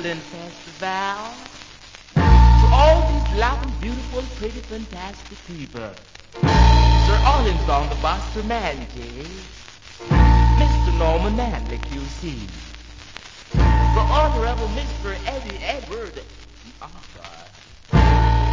traveling festival. To all these lovely, beautiful, pretty, fantastic people. Sir Orleans on the Buster Mandy. Mr. Norman Manley, QC. The Honorable Mr. Eddie Edward. Oh, God.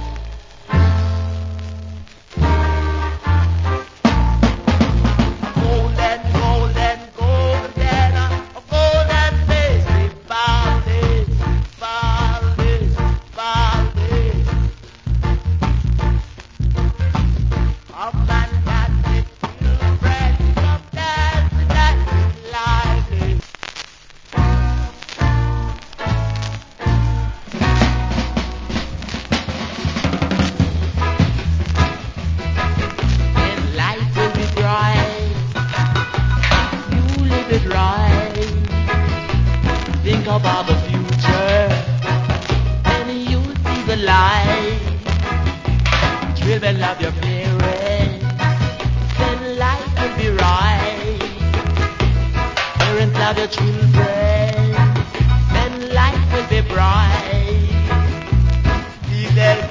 Think about the future, and you see the light. Children love your parents, then life will be right. Parents love your children, then life will be bright. Be there